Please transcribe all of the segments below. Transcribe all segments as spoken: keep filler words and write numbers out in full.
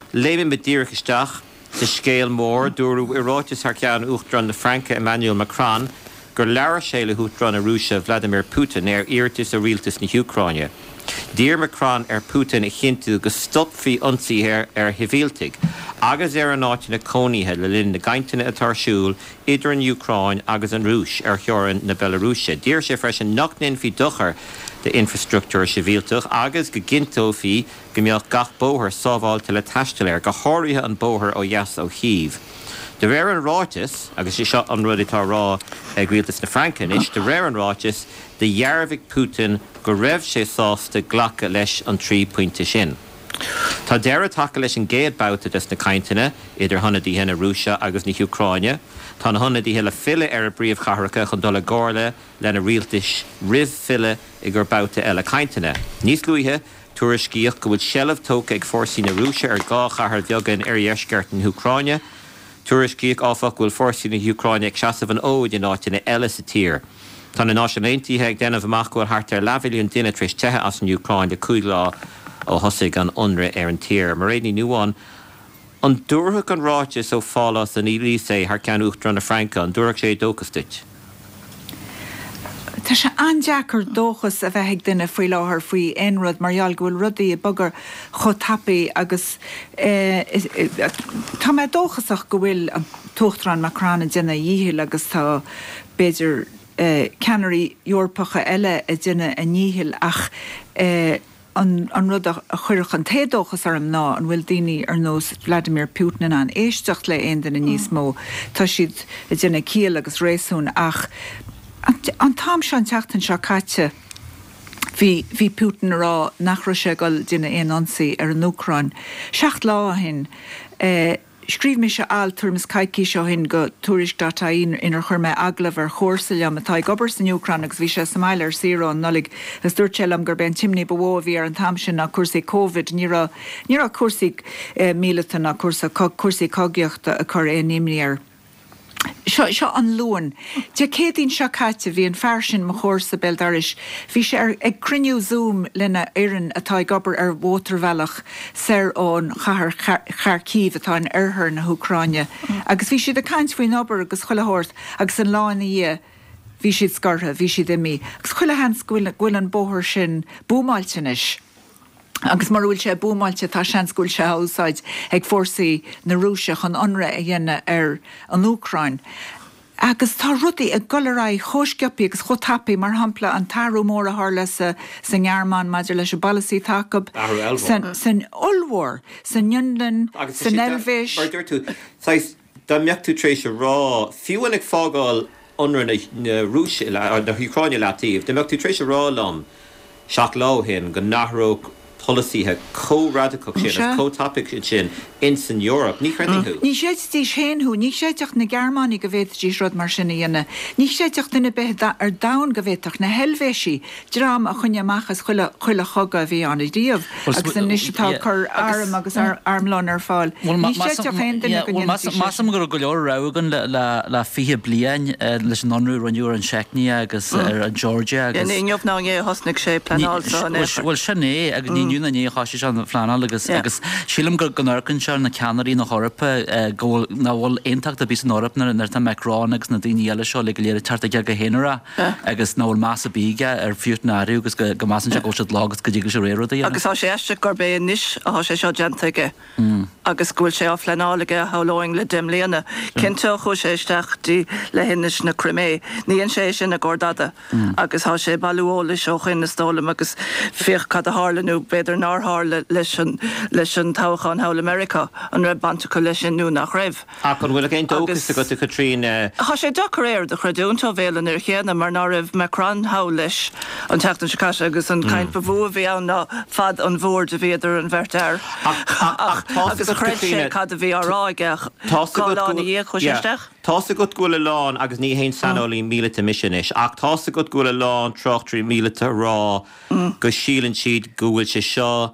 Léim bedíirchisteach sa scéal mór dúrú irátas ar ceann uachtaran na Franca Emmanuel Macron gur leabhar sé le uachtaran a Rússia Vladimir Putin ar iartas a rialtas na Ucráine. Dír Macron ar Putin a chinú go stopfií ionsaí ar ar hivíaltaigh, agus ar an áit na cóníthe le linn na gainteanna a tarsúil idir an Ucráin agus an Rúis ar cheorann na Belarúise. Dír sé freisin nachnainn fhí duchar de infrastruchtúr sivíaltach agus go gintófií go mbeadh gach bóthar sábháilte le taistealair go háirithe an bóthar ó dheas ó Chiv. De réir an ráitis, agus sé seo an rud atá rá ag rialtas na Francan is, de réir an ráitis de dhearbhigh Putin go raibh sé sásta ghlacha leis an trí pointe sin. Tá deire take leis an géad bouta des na cainteanna idir honnaidí na Rússia agus na Ucráine, tá na honnaidí le fille ar a bríomh chahracha chun dul gála lena rialtais rih fille i gur bouta eile cainteanna. Níos luithe tuairiscíoch go bhfuil seileamh tóca ag fórsaí na Rússia ar gá chahar bheagan ar dheisceart na Ucráine, tuairiscíoch áfach bhfuil fórsaí na Ucráine ag seasamh an óid in áitina eile sa tír. Tá na náisiúnaontaithe ag déanamh amach goil thart ar leathmhilliún duine tríos tethe as an Ucráin de cúig lá ó thosaigh an ionra ar an tír. Mar réadní nuáin, an dúrthach an ráitis ó fálas an ílí sé thar ceann uachtaran na Franca, an dúrach sé dóchastuit. Tá sé andeachar dóchas a bheith ag duine faoi láthair faoi aonrad marall go bhfuil rudaí a bagar chotapaí agus tá mé dóchasach go bhfuil an tóchtarán Macron a duine dhíthil agus tá beidir ceanirí Eorpacha eile a duine a níhil ach an rud a chuirech an tédóchas arm ná an bhfuil daoine ar nós Vladimir Putin an éisteach le aon den a níos mó. Tá siad a duine cíal agus réasún ach an tám se an teachtain seo caite hí hí Putin rá nach raibh sé goil duine aon ansaí ar an Ucráin. Seacht lá hin scríb mé se áil tuairmas caiicí seo hin go túris dataín inar chuirme aglah ar chóirsail am atá gobar san Ucráin agus bhí sé Somáil ar Sírán nolig is dúirteil am gur ben timní bhó bhí ar an tam sin na cuasaí Covid ní ra ní ra cuasaí míletan na cuasa cuasaí cogeachta a chur é nimníar. Seo seo an luan. De cédín seo caite bhí an fear sin mo chóirsa beldaris. Bhí sé ar ag criniú Zoom lena éireann atá gobar ar Watervelach ser ón chahar Kharkiv atá an airthar na Ucráine. Agus bhí siad a caint faoin obair agus chuilethórt agus an láin í bhí siad scartha, bhí siad imi. Agus chuilehans ghuiil an bóthir sin búmáiltenis. Agus mar bhfuil sé búmáilte tá seanscúil se úsáid ag fórsaí na Rússia chun ionra a dhéine ar an Ucráin. Agus tá rudaí a golará chósceapaí agus chotapaí mar hampla an tarú mór a thar sa san Gearmán maidir leis a balasí tacob san Ulmhór, san Yunlin, san Elvis. Dá meach tú trééis rá fiúin ag fágáil ionra na Rússia na Ucráine leatíomh, de meach tú trééis rá lom seach láhin go nachróg policy ha co-radical sin, co-topic sin in san Europe. Ní chreiding hú. Ní sé tí sin hú, ní séteach na Gearmáni go bhéit dí rud mar sinna dhéine. Ní séteach duna beth ar dain go bhéiteach na helvéisi drám a chunne machas chuile chuile choga bhí an díomh agus an níostá chur arm agus armlán ar fáil. Ní séteach hen duna go Masam gur go leor ragan le fihe blian leis an anrú ranúr an Checkní agus ar Georgia agus. Níomh ná é hosnig sé planáilsa. Bhfuil sinné ag ní nuna ní chaisi an fláán agus agus sílam gur gonarcan se na Canarí na Europa ggóil náhfuil éontacht a bí an Orp na tá Macron agus na daoine eile seo le go léir tarta ge go héanara agus náhfuil más a bíige ar fiútnáú agus go másan se góisiid lágus go ddígus sé réúda. Agus á sé eiste gur bé níis á sé seo genteige agus gúil sé á fleáige háláing le dimléana cinnte chu sé isteachtaí le hinnis na Crimée, níon sé sin na Gordada agus há sé bailúóla seo chin na stólam agus fioch cad a hálanú beidir nárthla leis an táchán háil America an raibh bantacha leis sin nú nach raibh. A chun bhfuil cén dógus go tú Catrín. Tá sé dochar éir de chreidúnta bhélan ar chéanana mar ná raibh Macron há leis an teachtain seáise agus an caiint bhú bhí an ná fad an bhór de bhéidir an bhirteir. Agus a chreid sé cad a bhí áráige gálána dhé chuisteach. Tása go gúla lán agus ní héon sanolí míleta missionis ach tása go gúla lán trochtrí míleta rá go sílan siad gúil sé seo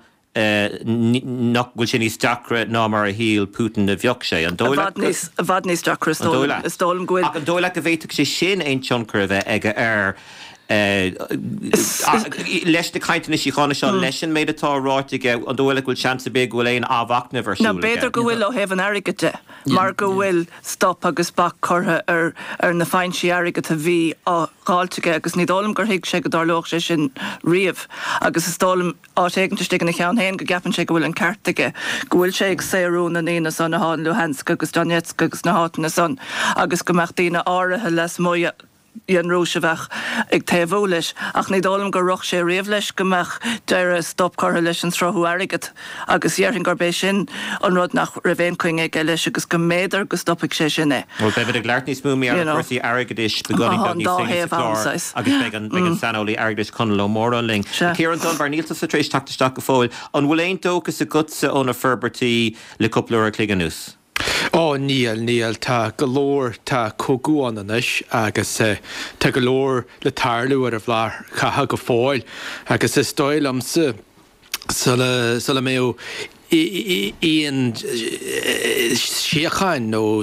nach bhfuil sin níos deacra ná mar a híal Putin na bheoch sé an dóile bhd níos deacra stólam gúil. Ach an dóile go bhéiteach sé sin aon tioncur bheith ag ar leis de caiintena sí chána seo leisin méid atá ráige an dóla bhfuil seansa be bhfuil éon áhhana bhar. Na beidir go bhfuil ó hehann airigate, mar go bhfuil stop agus bach chutha ar ar na fáintsí airigate a bhí á gáilteige agus ní dólam gur hiic sé go darlóch sé sin riamh agus is dólam átéigentiste na chean héin go gapan sé go bhfuil an cartaige go bhfuil sé ag séú na nína san na háin Luhansk agus Donetsk agus na hána san agus go meach daoine áirithe les muo Ian Roosevach ag taobhú leis ach ní dólam go roch sé riamh leis go meach deire stop chutha leis an sráthú airigad agus dhearthainn gur bé sin an rud nach raibhéon chuing ag leis agus go méidir go stoppaigh sé sin é. Well, beidir ag leart níos múmi ar chuirsaí airigadis beganí agus began sanolí airigadis chun le mór an ling. Ciaran Dunbar nílta sa trééis tactaisteach go fóil an bhfuil éon dógus a gutsa óna Ferbertí le cúpla cliganús. Ó níl níl tá golóir tá cógúánanis agus tá golóir le tarlú ar a bhlár chatha go fáil agus is dóil am sa sa méo íon siacháin nó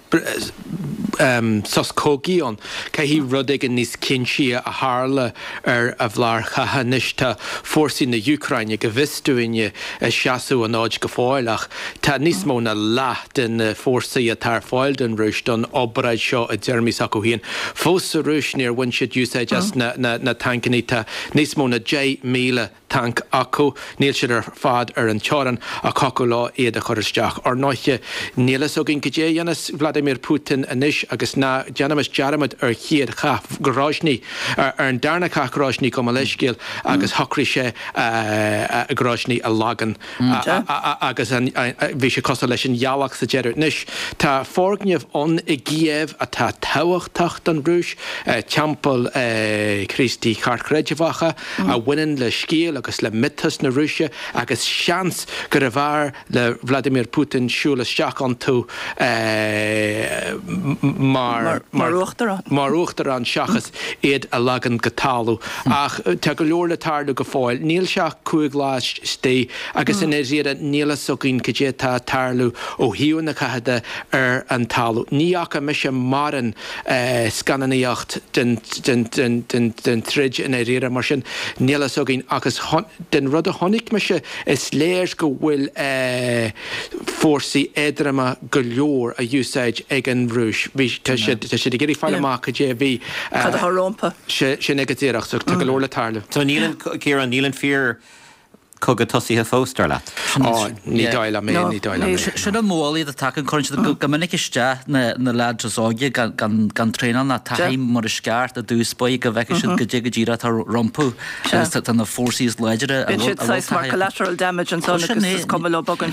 sos cógíon ca hí rudig an níos cinsí a hála ar a bhlár chatha nísta fórsaí na Ucraine go bhistúine seaasú an áid go fáilach tá níos mó na leat den fórsaí a tar fáil den rúis don obraid seo a Jeremy's acu híon fós a rúis níor bhain siad úsáid as na tancaní tá níos mó na dé míle tank acu níl siad ar fad ar an teáran a cacu lá iad a choristeach ar náithe nílas ó gin go dé dhéanas Vladimir Putin anis agus na Janamas Jaramid ar chiad cha gráisní ar an darna cha gráisní go leiscéal agus thocrí sé a gráisní a lagan agus bhí sé costa leis an jaallach sa jeir níis tá fórgneamh an i Kiev a tá táhachtach an rúis teampel Christí Charcréidevacha a bhainean le scéal agus le mitas na Rússia agus seans gur a bhar le Vladimir Putin siúlasteach an tú mar uachtar an seachas iad a lagan go talú ach te go leor le tarla go fáil níl seach cuaig láis stí agus in éiad níla sogin go dé tá tarlú ó hiú na chaide ar an talú níacha me se maran scannaíocht den trid in é réire mar sin níla sogin agus den rud a honnig me se is léir go bhfuil fórsaí édrama go leor a úsáid ag an rúis sé de géirí fáile amach go dé bhí rompa sé negatíach so go leor le tarla. Tá nílan céar an nílan fear cogad tosíthe fóstar leat. Ní dáile mé ní dáile. Se an mólaí a take an chuint go minic iste na lead áige gan tréan na taim mar a sceart a dúspóid go bheice sin go dé go ddíra tar rompú an na fórsaí leidere collateral damage an scomá bogan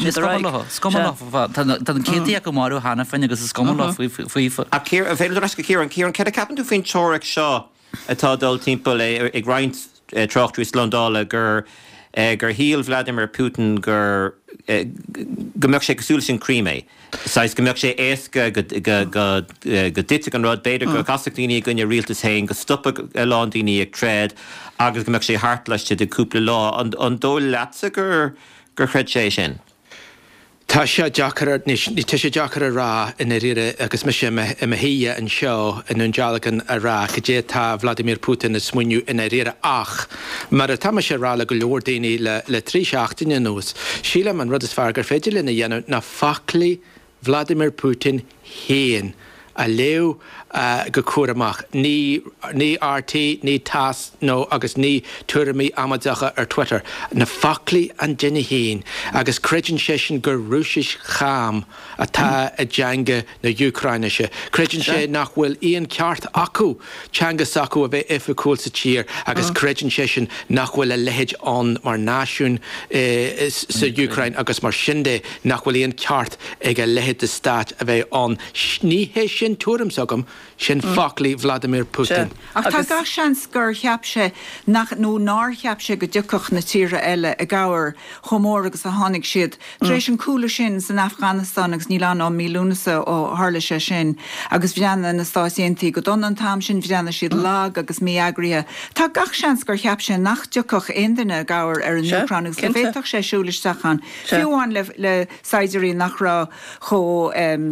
Tá cédí go marú hána féin agus is scomá faoifa. A céir a bhéidir go céar an céar an ce capan tú féin teireh seo atá dul timppla é ag roiint trochtúis Londála gur gur híal Vladimir Putin gur gombeach sé goúil sin crímé. Sais gombeach sé éasca go dite an rud beidir go casachtíine gonne rialtas hain go stoppa lándaoine ag tréad agus gombeach sé hart leiste de cúpla lá an dóil leatsa gur gur chreid sé sin. Tá sé deachar ní tu sé deachar a rá ina riire agus me sé i híe an seo in an dealagan a rá go dé tá Vladimir Putin is smuinú ina riire ach mar a tá sé rála go leor daoine le le trí seachtaine nús. Síle an rud is fear gur féidir lena dhéanamh na faclaí Vladimir Putin héan a leo uh, go cuaramach ní ní R T ní tas nó agus ní tuairimí amadacha ar Twitter na faclaí an duine héin agus creideann sé sin gur rúsis cham atá a deanga na Ucrainise. Creideann sé nach bhfuil íon ceart acu teangas acu a bheith ifacúil sa tír agus creideann sé sin nach bhfuil a lehéid an mar náisiún eh, sa Ucrain agus mar sinde nach bhfuil íon ceart ag a lehéid de stát a bheith an ní hé sin túrim sagam sin faclaí Vladimir Putin. Ach tá gach seans gur cheapse nach nó ná cheapse go dúcach na tíre eile a gáir chomór agus a tháinig siad. Tréis an coolla sin san Afghanistan agus ní lean ó mílúnasa ó hála sé sin agus bheanna na stáisiintí go don an tam sin bheanna siad lag agus mí agria. Tá gach seans gur cheapse nach dúcach aondaine gáir ar an Ucrain agus le bhéach sé siúlaisteachán. Fiúháin le le saidirí nach rá cho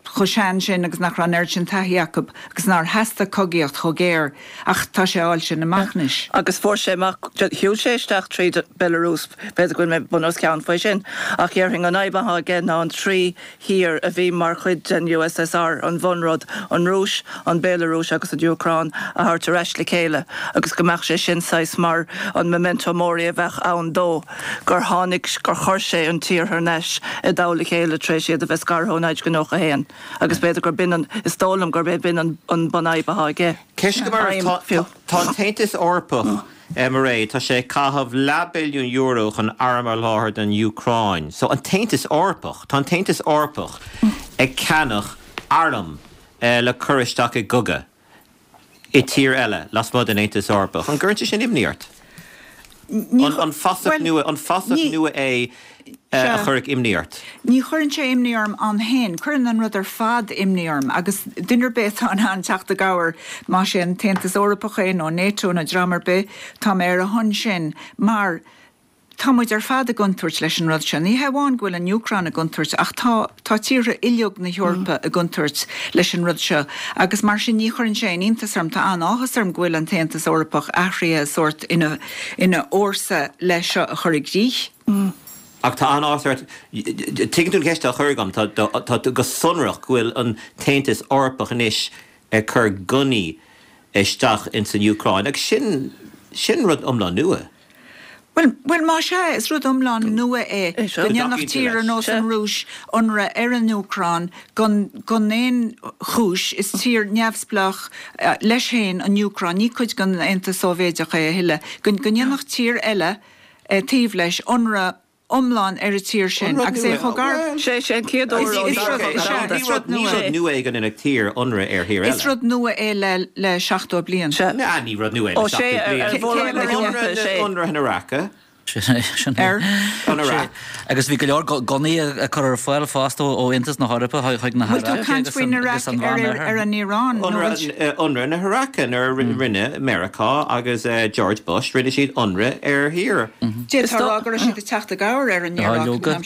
chosean sin agus nach ran air sin taíachb agus nar heasta cogiíocht chogéir ach tá sé áil sin na macnis. Agus fór sé hiú séisteach trí Belarus beidir goin me bunos cean foioi sin ach dhearhing an aibatha gin ná an trí hir a bhí mar chuid den U S S R an bhunrod an Rúis an Belarus agus an Ucrán a thart a reis le chéile agus gomach sé sin sais mar an memento mori a bheith ann dó gur tháinig gur chuir sé an tír th neis i dála chéile trééis siad a bheith scarthónaid go nócha héan agus beidir gur bin an is tólam gur bheith bin an bon aibatha ige. Ceis go mar tá taintis orpach mar ré tá sé caithmh le billiún euro an arm láthir den Ucrain. So an taintis orpach, tá taintis orpach ag ceannach arm le churisteach i guga i tír eile las mud an taintis orpach. An gcuirte sin imníart. An fasach nua an fasach nua é a chuirc imníart. Ní chuann sé imníarm an hen, chuann an rud ar fad imníarm, agus dunar beth an an teachta gair má sé an taintis orpach é nó NATO na dramar be tá mé ar a hon sin, mar támuid ar fad a guntuirt leis an rud sin. Ní heháin ghfuil an Ucrán a guntuirt ach tá tá tíre ileog na Eorpa a guntuirt leis an rud seo. Agus mar sin ní chuann sé íntasarm tá an áhasarm ghfuil an taintis orpach athraí a sort ina ina orsa leis a chuirigh díth. Ach tá an áirt tuign tú ceiste a chuirgam tá go sunrach ghfuil an taintis orpach inis ar chur gunnaí isteach in san Ucrain. Ag sin sin rud umlá nua. Well, well má sé is rud umlán nua é gonneannach tír nó an Rúis onra ar an Ucrán gon éon chúis is tír neamhsplach leis héin an Ucrán ní chuid gon ainta Sóvéideach é hiile gon gonneannach tír eile tíomh leis onra omláin ar a tír sin agus é chogar sé sé céad ní nua é gan ina tír onra ar hir eile. Is rud nua é le le seachtó bliain. Na ní rud nua é le seachtó bliain. Onra hena racha. Agus bhí go leor gonaí a chur ar fáil fásta ó intas na Harpa chuig na ar an Irán. Onra na Haracan ar rinne America agus George Bush rinne siad onra ar hir. Détágur a si go teachta gair ar an Irán.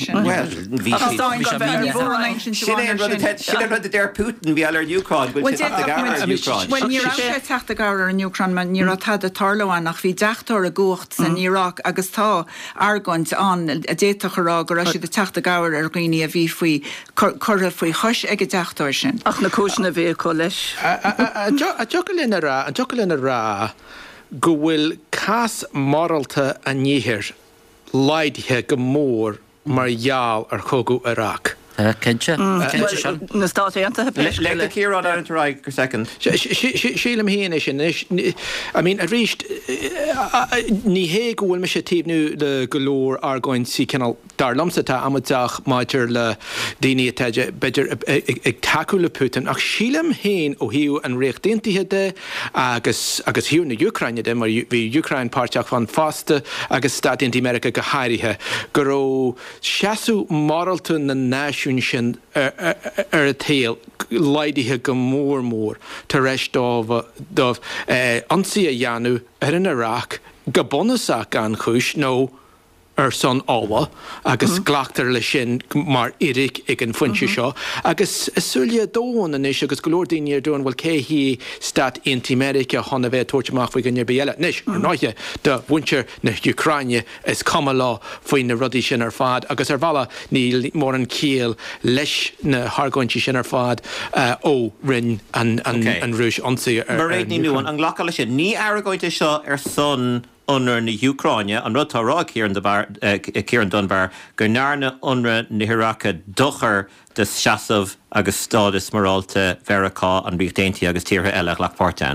Sin rud déir Putin bhí ar Ucrán Well ní sé teachta gair ar an Ucrán man ní tá a tarlaáin nach bhí deachtar a gúcht san Iraq agus tá argant an a déach rá go si de teachta gair ar gghine a bhí faoi chur faoi chuis ag deachtar sin. Ach na cúisna bhí có leis. A jolinn rá a jolinn rá go bhfuil cas moralta a níhir leidithe go mór mar gheall ar chogu Iraq. Kense na státa le círád ar antarráid gur second. Sílam híana sin I mean a ríist ní hé go bhfuil me sé tíbnú le golóir argáin sí cenal darlamsatá amateach maidir le daoine teide beidir ag taú le Putin ach sílam héin ó hiú an réchtdaontaithe de agus agus hiú na Ucraine de mar bhí Ucrain páirteach fan fásta agus Stát America go háirithe go ró seaasú moralta na náisiún sin ar a taal leidithe go mór mór tar éis dómh dómh ansaí a dheanú ar an Iraq go bonasach an chúis nó ar son áha agus ghlaachtar le sin mar iric ag an foiinte seo agus súlia dóin inis agus golóir daoine ar dúin bhfuil cé hí Stát America chuna bheith tuairteach faoi gine béile. Nis ar náithe de bhaintear na Ucraine is cuma lá faoin na rudaí sin ar fad agus ar bhela ní mór an cíal leis na thgáintí sin ar fad ó rinn an Rúis ansaí ar. Mar réad ní nuan an ghlacha lei sin ní airgóide seo ar son unra na Ucraine an rud tárá Ciaran Dunbar gur nearna unra na Hiracha dochar de seasamh agus stádas morálta Verachá an bríochtaintí agus tíortha eile Lachpáirteán.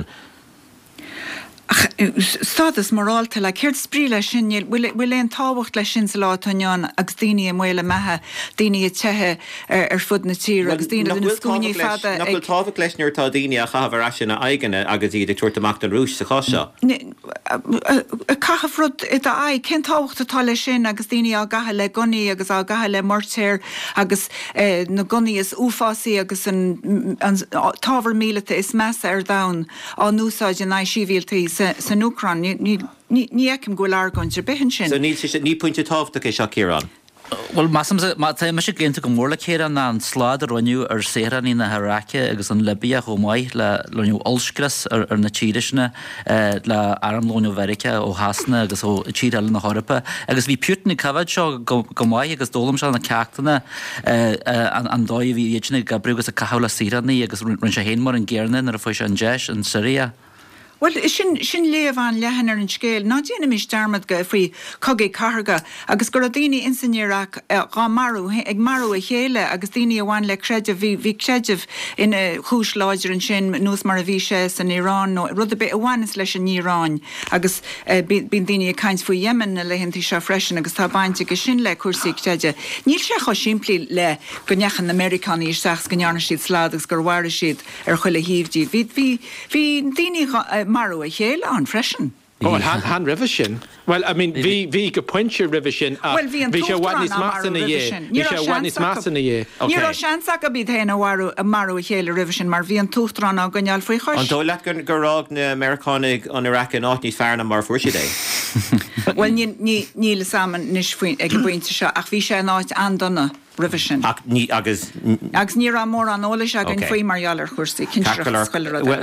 Stádas morálta le céirt sprí lei sin bhfuil éon táhacht lei sin sa látainán agus daoine mhaile methe daoine tethe ar fud na tír agus daoine na scúine fada nach bhfuil tábhacht leis nuair tá daoine a chahabh ar sin na aigeine agus iad ag tuairteach an Rúis sa choseo. Caithfh rud i a cén táhacht atá lei sin agus daoine á gathe le gunaí agus á gathe le mortéir agus na gunaí is uafásaí agus an tábhar míleta is measa ar dam á núsáid an éisíomhíaltaí san Ucrán ní ecim go leargáin ar behan sin. So ní ní pointe tábhta é seo Ciaran. Well massam má me sé génta go mórla chéan ná an slád a roiú ar séran í na Harráce agus an Libia go maiid le leniu olscras ar na tíirisna le armlónú Verice ó hasna agus ó tíile na Horpa, agus bhí puútna cabhaid seo go maiid agus dólam se na ceachtainna an dóid bhí éitina go bregus a cahala sírannaí agus run sé héanmór an ggéirna ar a foiise an deis an Syria. Well sin sin léomhán lehan ar an scéil, ná déana mis darmad go faoi cogé carga agus gur a daoine insinnéach gá marú ag marú a chéile agus daoine amháin le creidir bhí bhí creidir ina chúis láidir an sin nús mar a bhí sé san Irán nó rud a bit amháinas leis an Irán agus bín daoine a caiins faoi Yemen na leihantí seo freisin agus tá bainte go sin le cuasaí creide. Níl se chu siimplí le go nechan Americaní seach go nearna siad slád agus gur bhhair siad ar chuile híomhdí. Bhí bhí daoine marú a chéile an freisin. Oh, han han revision. Well, I mean, vi vi go pointje revision. Well, vi an wadnis mass in a year. Vi wadnis mass in a year. Ní ra seansa a bíd héna waru a maru a chéile revision mar vi an túchtrán a gonial foi chos. An dólet gon gorag na Americanig an Iraq an áit ní fearna mar fuisi dé. Well, ní ní le saman nis foin ag buinte seo ach bhí sé náid andonna revision. Ach ní agus agus ní ra mór an óla se an faoi marall ar chuirsaí cinseach scoile.